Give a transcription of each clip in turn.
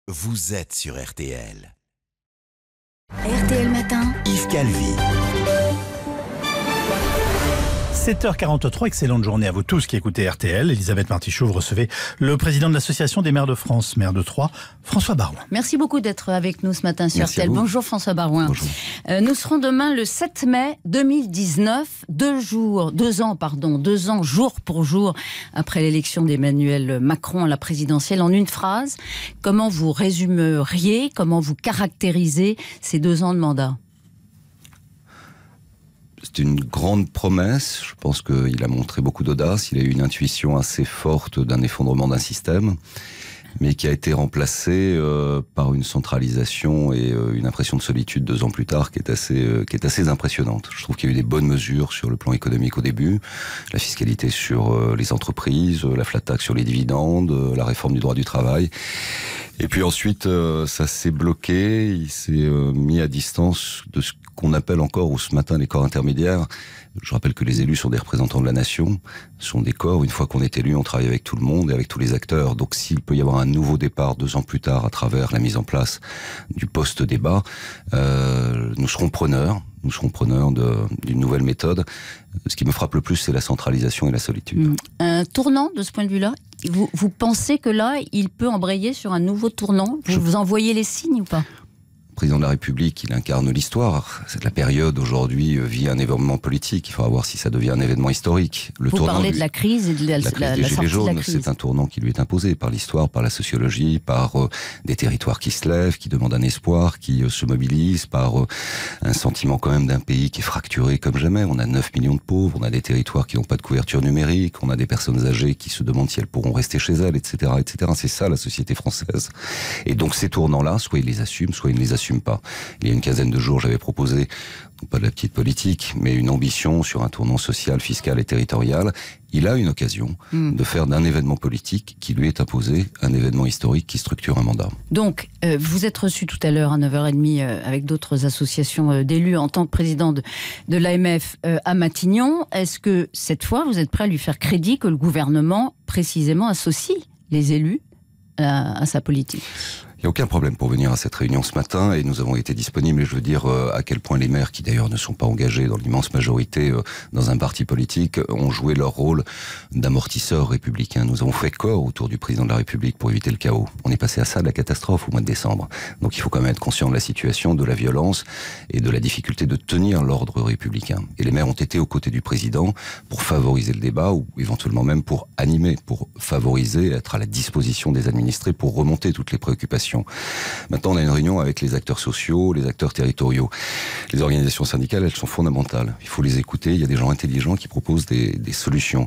Vous êtes sur RTL. RTL Matin, Yves Calvi. 7h43, excellente journée à vous tous qui écoutez RTL. Elisabeth Martichoux, vous recevez le président de l'Association des maires de France, maire de Troyes, François Baroin. merci beaucoup d'être avec nous ce matin sur Merci à RTL. vous. Bonjour François Baroin. Bonjour. Nous serons demain le 7 mai 2019, 2 ans jour pour jour après l'élection d'Emmanuel Macron à la présidentielle. En une phrase, comment vous résumeriez, comment vous caractérisez ces 2 ans de mandat ? C'est une grande promesse. Je pense qu'il a montré beaucoup d'audace. Il a eu une intuition assez forte d'un effondrement d'un système, mais qui a été remplacé par une centralisation et une impression de solitude 2 ans plus tard qui est assez impressionnante. Je trouve qu'il y a eu des bonnes mesures sur le plan économique au début, la fiscalité sur les entreprises, la flat tax sur les dividendes, la réforme du droit du travail. Et puis ensuite, ça s'est bloqué, il s'est mis à distance de ce qu'on appelle encore, ou ce matin, les corps intermédiaires. Je rappelle que les élus sont des représentants de la nation, sont des corps. Une fois qu'on est élu, on travaille avec tout le monde et avec tous les acteurs. Donc s'il peut y avoir un nouveau départ 2 ans plus tard à travers la mise en place du post-débat, nous serons preneurs. Nous serons preneurs d'une nouvelle méthode. Ce qui me frappe le plus, c'est la centralisation et la solitude. Un tournant de ce point de vue-là ? Vous pensez que là, il peut embrayer sur un nouveau tournant ? Vous envoyez les signes ou pas ? Le président de la République, il incarne l'histoire. La période aujourd'hui vit un événement politique. Il faudra voir si ça devient un événement historique. Vous parlez de la crise et de la crise des sortie Gilets de jaunes. la crise. C'est un tournant qui lui est imposé par l'histoire, par la sociologie, par des territoires qui se lèvent, qui demandent un espoir, qui se mobilisent, par un sentiment quand même d'un pays qui est fracturé comme jamais. On a 9 millions de pauvres, on a des territoires qui n'ont pas de couverture numérique, on a des personnes âgées qui se demandent si elles pourront rester chez elles, etc., etc. C'est ça la société française. Et donc ces tournants-là, soit ils les assument, soit ils ne les assument pas. Il y a une quinzaine de jours, j'avais proposé, non pas de la petite politique, mais une ambition sur un tournant social, fiscal et territorial. Il a une occasion de faire d'un événement politique qui lui est imposé un événement historique qui structure un mandat. Donc, vous êtes reçu tout à l'heure à 9h30 avec d'autres associations d'élus en tant que président de l'AMF à Matignon. Est-ce que cette fois, vous êtes prêt à lui faire crédit que le gouvernement, précisément, associe les élus à sa politique ? Il n'y a aucun problème pour venir à cette réunion ce matin et nous avons été disponibles et je veux dire à quel point les maires, qui d'ailleurs ne sont pas engagés dans l'immense majorité dans un parti politique, ont joué leur rôle d'amortisseurs républicains. Nous avons fait corps autour du président de la République pour éviter le chaos. On est passé à ça de la catastrophe au mois de décembre. Donc il faut quand même être conscient de la situation, de la violence et de la difficulté de tenir l'ordre républicain. Et les maires ont été aux côtés du président pour favoriser le débat ou éventuellement même pour animer, pour favoriser, être à la disposition des administrés pour remonter toutes les préoccupations. Maintenant, on a une réunion avec les acteurs sociaux, les acteurs territoriaux. Les organisations syndicales, elles sont fondamentales. Il faut les écouter. Il y a des gens intelligents qui proposent des solutions.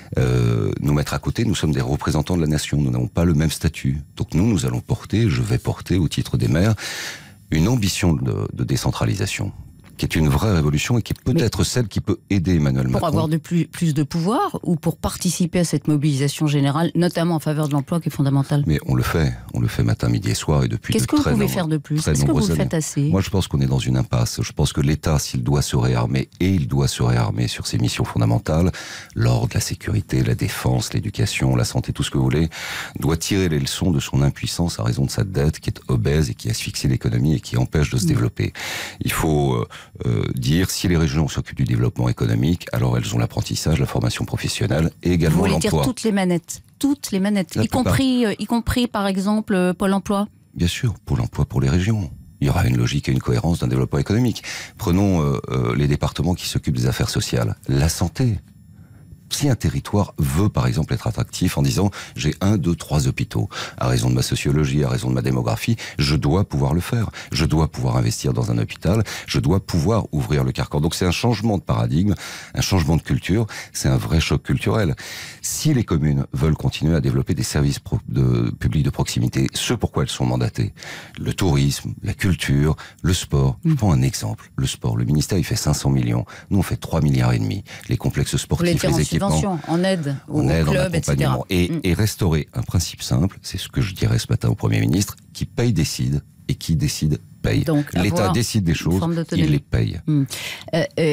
Nous mettre à côté, nous sommes des représentants de la nation. Nous n'avons pas le même statut. Donc nous allons porter, je vais porter au titre des maires, une ambition de décentralisation, qui est une vraie révolution et qui est peut-être celle qui peut aider Emmanuel Macron. Pour avoir plus de pouvoir ou pour participer à cette mobilisation générale, notamment en faveur de l'emploi qui est fondamentale ? Mais on le fait matin, midi et soir et depuis Qu'est-ce que vous pouvez faire de plus ? Est-ce que vous le faites assez ? Moi je pense qu'on est dans une impasse. Je pense que l'État, s'il doit se réarmer, et il doit se réarmer sur ses missions fondamentales, l'ordre, la sécurité, la défense, l'éducation, la santé, tout ce que vous voulez, doit tirer les leçons de son impuissance à raison de sa dette qui est obèse et qui asphyxie l'économie et qui empêche de se développer. Il faut dire si les régions s'occupent du développement économique, alors elles ont l'apprentissage, la formation professionnelle et également l'emploi. Vous voulez dire toutes les manettes, y compris par exemple Pôle emploi ? Bien sûr, Pôle emploi pour les régions. Il y aura une logique et une cohérence d'un développement économique. Prenons les départements qui s'occupent des affaires sociales, la santé. Si un territoire veut, par exemple, être attractif en disant « j'ai 1, 2, 3 hôpitaux, à raison de ma sociologie, à raison de ma démographie, je dois pouvoir le faire. Je dois pouvoir investir dans un hôpital, je dois pouvoir ouvrir le carrefour. » Donc c'est un changement de paradigme, un changement de culture, c'est un vrai choc culturel. Si les communes veulent continuer à développer des services publics de proximité, ce pourquoi elles sont mandatées, le tourisme, la culture, le sport, je prends un exemple, le sport. Le ministère, il fait 500 millions, nous on fait 3,5 milliards. Les complexes sportifs, les équipements, en aide aux clubs, etc. Et restaurer un principe simple, c'est ce que je dirais ce matin au Premier ministre, qui paye décide et qui décide paye. L'État décide des choses, il les paye.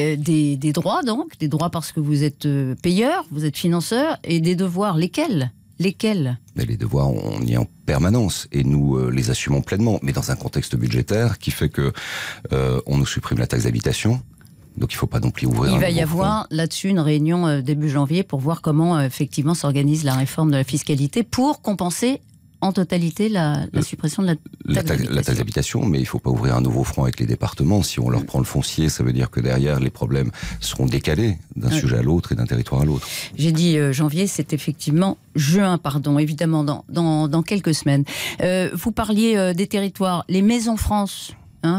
Des droits donc, des droits parce que vous êtes payeur, vous êtes financeur, et des devoirs, lesquels ? Lesquels ? Mais les devoirs, on y est en permanence et nous les assumons pleinement, mais dans un contexte budgétaire qui fait que on nous supprime la taxe d'habitation. Donc il ne faut pas non plus ouvrir. Il va y avoir là-dessus une réunion début janvier pour voir comment effectivement s'organise la réforme de la fiscalité pour compenser en totalité la suppression de la taxe d'habitation, mais il ne faut pas ouvrir un nouveau front avec les départements. Si on leur prend le foncier, ça veut dire que derrière, les problèmes seront décalés d'un sujet à l'autre et d'un territoire à l'autre. J'ai dit janvier, c'est effectivement juin, pardon, évidemment dans quelques semaines. Vous parliez des territoires, les Maisons France.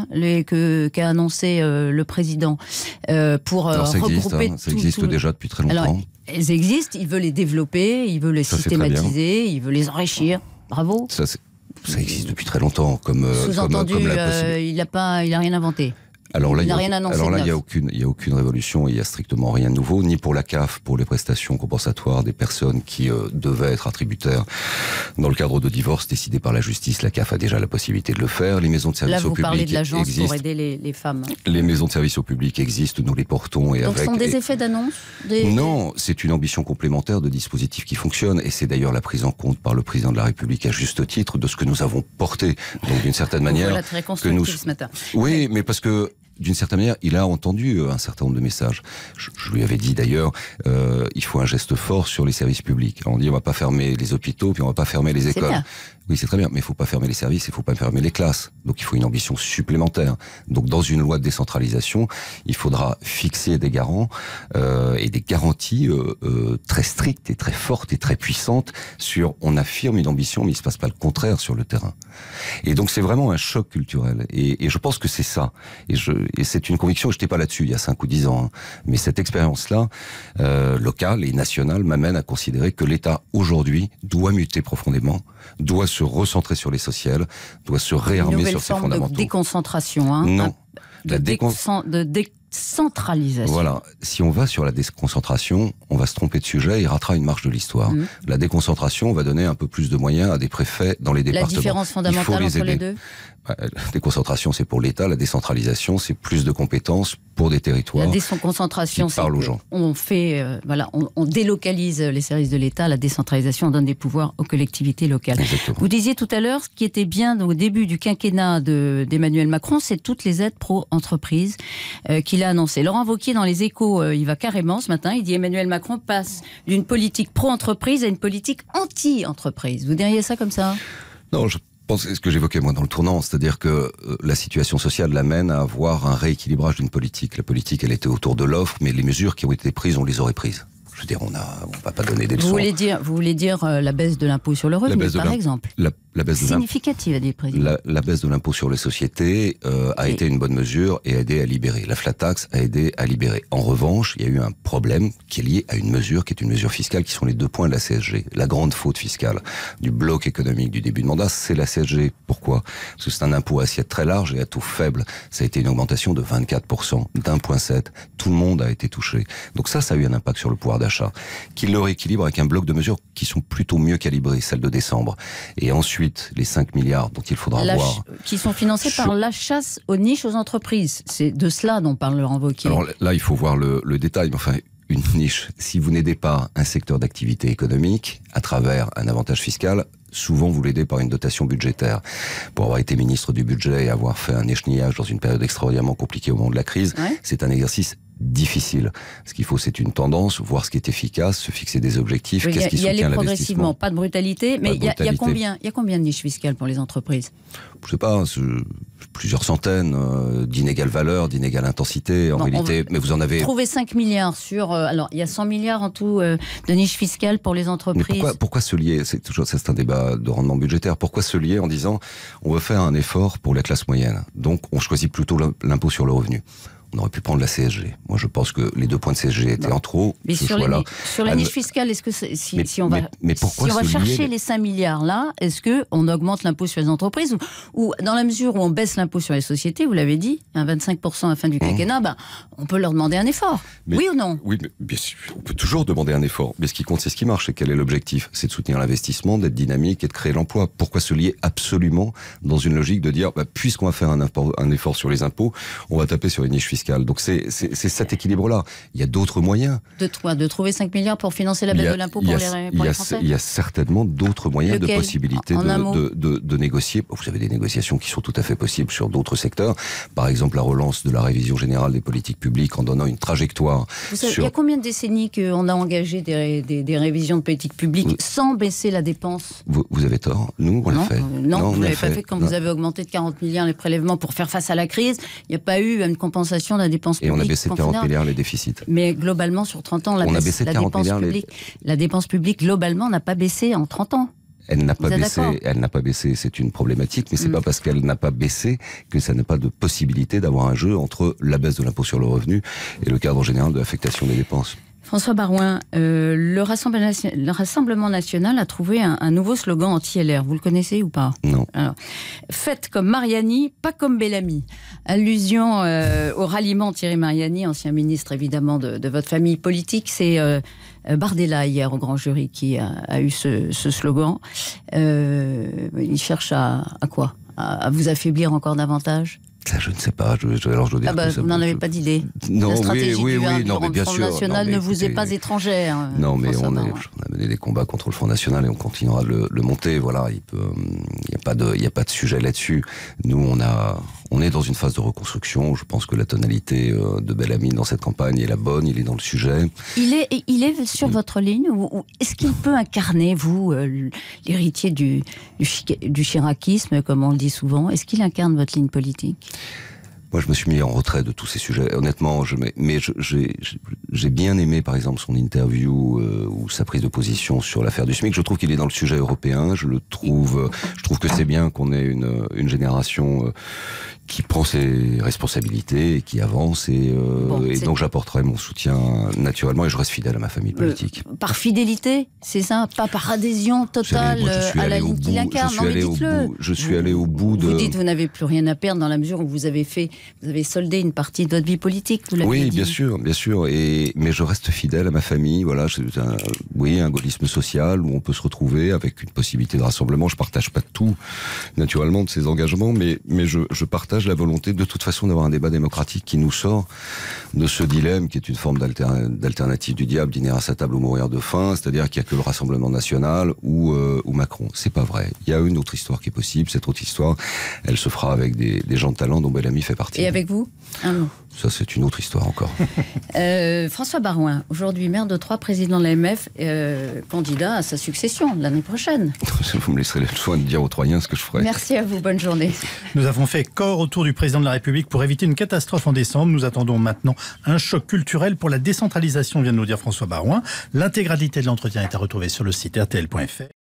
Qu'a annoncé le président pour regrouper ça existe déjà depuis très longtemps. Alors, elles existent, il veut les développer, il veut les systématiser, il veut les enrichir. Bravo. Ça existe depuis très longtemps, comme sous-entendu, comme la possibilité. Il a rien inventé. Alors là, il n'y a aucune révolution, il n'y a strictement rien de nouveau, ni pour la CAF, pour les prestations compensatoires des personnes qui devaient être attributaires dans le cadre de divorce décidé par la justice. La CAF a déjà la possibilité de le faire. Les maisons de service au public existent. Là, vous parlez de l'agence pour aider les femmes. Les maisons de service au public existent, nous les portons. Donc ce sont des effets d'annonce Non, c'est une ambition complémentaire de dispositifs qui fonctionnent, et c'est d'ailleurs la prise en compte par le président de la République à juste titre de ce que nous avons porté. Donc d'une certaine manière... Voilà, très constructif ce matin. Oui, mais parce que d'une certaine manière, il a entendu un certain nombre de messages. Je lui avais dit d'ailleurs, il faut un geste fort sur les services publics. On dit on va pas fermer les hôpitaux, puis on va pas fermer les écoles. Oui, c'est très bien, mais il faut pas fermer les services, il faut pas fermer les classes. Donc il faut une ambition supplémentaire. Donc dans une loi de décentralisation, il faudra fixer des garants et des garanties très strictes et très fortes et très puissantes sur on affirme une ambition, mais il se passe pas le contraire sur le terrain. Et donc c'est vraiment un choc culturel. Et je pense que c'est ça. Et c'est une conviction, je n'étais pas là-dessus il y a 5 ou 10 ans, hein. Mais cette expérience-là, locale et nationale, m'amène à considérer que l'État, aujourd'hui, doit muter profondément, doit se recentrer sur l'essentiel, doit se réarmer sur ses fondamentaux. Une forme de déconcentration, hein. Non. De décentralisation. Voilà. Si on va sur la déconcentration, on va se tromper de sujet et ratera une marche de l'histoire. La déconcentration va donner un peu plus de moyens à des préfets dans les départements. La différence fondamentale entre les deux ? La déconcentration, c'est pour l'État. La décentralisation, c'est plus de compétences pour des territoires. La déconcentration, c'est on fait, on délocalise les services de l'État. La décentralisation, on donne des pouvoirs aux collectivités locales. Exactement. Vous disiez tout à l'heure, ce qui était bien au début du quinquennat d'Emmanuel Macron, c'est toutes les aides pro-entreprises qu'il a annoncées. Laurent Wauquiez, dans les Échos, il va carrément ce matin, il dit Emmanuel Macron passe d'une politique pro-entreprise à une politique anti-entreprise. Vous diriez ça comme ça ? Non, je pense ce que j'évoquais moi dans le tournant, c'est-à-dire que la situation sociale l'amène à avoir un rééquilibrage d'une politique. La politique, elle était autour de l'offre, mais les mesures qui ont été prises, on les aurait prises. Je veux dire, on va pas donner des leçons. Vous voulez dire la baisse de l'impôt sur le revenu, par exemple. La baisse significative, a dit le président. La baisse de l'impôt sur les sociétés a été une bonne mesure et a aidé à libérer. La flat tax a aidé à libérer. En revanche, il y a eu un problème qui est lié à une mesure qui est une mesure fiscale, qui sont les 2 points de la CSG. La grande faute fiscale du bloc économique du début de mandat, c'est la CSG. Pourquoi ? Parce que c'est un impôt à assiette très large et à taux faible. Ça a été une augmentation de 24%, d'1,7. Tout le monde a été touché. Donc ça a eu un impact sur le pouvoir d'achat, qui le rééquilibre avec un bloc de mesures qui sont plutôt mieux calibrées, celles de décembre. Et ensuite, les 5 milliards dont il faudra voir... Qui sont financés par la chasse aux niches aux entreprises. C'est de cela dont parle Laurent Wauquiez. Alors là, il faut voir le détail. Mais enfin, une niche, si vous n'aidez pas un secteur d'activité économique à travers un avantage fiscal, souvent vous l'aidez par une dotation budgétaire. Pour avoir été ministre du budget et avoir fait un échenillage dans une période extraordinairement compliquée au moment de la crise, c'est un exercice difficile. Ce qu'il faut, c'est une tendance, voir ce qui est efficace, se fixer des objectifs, qu'est-ce qui soutient l'investissement. Progressivement, pas de brutalité, mais il y a combien de niches fiscales pour les entreprises ? Je sais pas, plusieurs centaines, d'inégales valeurs, d'inégale intensité, en réalité, mais vous en avez... Trouver 5 milliards sur... alors, il y a 100 milliards en tout de niches fiscales pour les entreprises. Mais pourquoi se lier ? C'est un débat de rendement budgétaire. Pourquoi se lier en disant, on veut faire un effort pour la classe moyenne, donc on choisit plutôt l'impôt sur le revenu ? On aurait pu prendre la CSG. Moi, je pense que les 2 points de CSG étaient en trop. Mais sur les niches fiscales, est-ce que si on va chercher les 5 milliards là, est-ce que on augmente l'impôt sur les entreprises ou dans la mesure où on baisse l'impôt sur les sociétés, vous l'avez dit, 25% à la fin du quinquennat, on peut leur demander un effort. Oui ou non ? Oui, mais bien sûr, on peut toujours demander un effort. Mais ce qui compte, c'est ce qui marche. Et quel est l'objectif ? C'est de soutenir l'investissement, d'être dynamique et de créer l'emploi. Pourquoi se lier absolument dans une logique de dire, puisqu'on va faire un effort sur les impôts, on va taper sur les niches fiscales fiscale. Donc c'est cet équilibre-là. Il y a d'autres moyens. De trouver 5 milliards pour financer la baisse de l'impôt pour les Français. Il y a certainement d'autres moyens, de possibilités de négocier. Vous avez des négociations qui sont tout à fait possibles sur d'autres secteurs. Par exemple, la relance de la révision générale des politiques publiques en donnant une trajectoire. Il y a combien de décennies qu'on a engagé des révisions de politiques publiques sans baisser la dépense? Vous avez tort. Nous, on l'a fait. Non, vous ne l'avez pas fait quand vous avez augmenté de 40 milliards les prélèvements pour faire face à la crise. Il n'y a pas eu une compensation de la dépense publique. Et on a baissé de 40 milliards les déficits. Mais globalement, sur 30 ans, la dépense publique, globalement, n'a pas baissé en 30 ans. Elle n'a pas baissé, c'est une problématique, mais c'est pas parce qu'elle n'a pas baissé que ça n'a pas de possibilité d'avoir un jeu entre la baisse de l'impôt sur le revenu et le cadre général de l'affectation des dépenses. François Baroin, le Rassemblement national a trouvé un nouveau slogan anti-LR. Vous le connaissez ou pas? Non. Alors, faites comme Mariani, pas comme Bellamy. Allusion au ralliement Thierry Mariani, ancien ministre évidemment de votre famille politique. C'est Bardella hier au grand jury qui a eu ce slogan. Il cherche à quoi? À vous affaiblir encore davantage? Ça, je ne sais pas. Vous n'en avez pas d'idée. Non, la stratégie oui, du Front National ne vous est pas étrangère. Non, mais on a mené des combats contre le Front National et on continuera de le monter. Voilà, il n'y a pas de sujet là-dessus. Nous, on est dans une phase de reconstruction. Je pense que la tonalité de Bellamy dans cette campagne est la bonne. Il est dans le sujet. Il est sur votre ligne ou est-ce qu'il peut incarner, vous, l'héritier du chiracisme, comme on le dit souvent? Est-ce qu'il incarne votre ligne politique? Moi, je me suis mis en retrait de tous ces sujets. Honnêtement, j'ai bien aimé, par exemple, son interview ou sa prise de position sur l'affaire du SMIC. Je trouve qu'il est dans le sujet européen. Je trouve que c'est bien qu'on ait une génération qui prend ses responsabilités et qui avance. Et donc, j'apporterai mon soutien naturellement et je reste fidèle à ma famille politique. Par fidélité, c'est ça? Pas par adhésion totale à la ligne qu'il incarne? Non, mais dites-le. Je suis allé au bout de... Vous dites que vous n'avez plus rien à perdre dans la mesure où vous avez soldé une partie de votre vie politique, vous l'avez dit. Bien sûr. Mais je reste fidèle à ma famille. Voilà, un gaullisme social où on peut se retrouver avec une possibilité de rassemblement. Je partage pas tout, naturellement, de ces engagements, mais je partage la volonté, de toute façon, d'avoir un débat démocratique qui nous sort de ce dilemme qui est une forme d'alternative du diable, dîner à sa table ou mourir de faim, c'est-à-dire qu'il n'y a que le Rassemblement national ou Macron. C'est pas vrai. Il y a une autre histoire qui est possible. Cette autre histoire, elle se fera avec des gens de talent dont Bellamy fait partie. Et avec vous? Un mot. Ça, c'est une autre histoire encore. François Baroin, aujourd'hui maire de Troyes, président de l'AMF, candidat à sa succession l'année prochaine. Vous me laisserez le soin de dire aux Troyens ce que je ferai. Merci à vous, bonne journée. Nous avons fait corps autour du président de la République pour éviter une catastrophe en décembre. Nous attendons maintenant un choc culturel pour la décentralisation, vient de nous dire François Baroin. L'intégralité de l'entretien est à retrouver sur le site rtl.fr.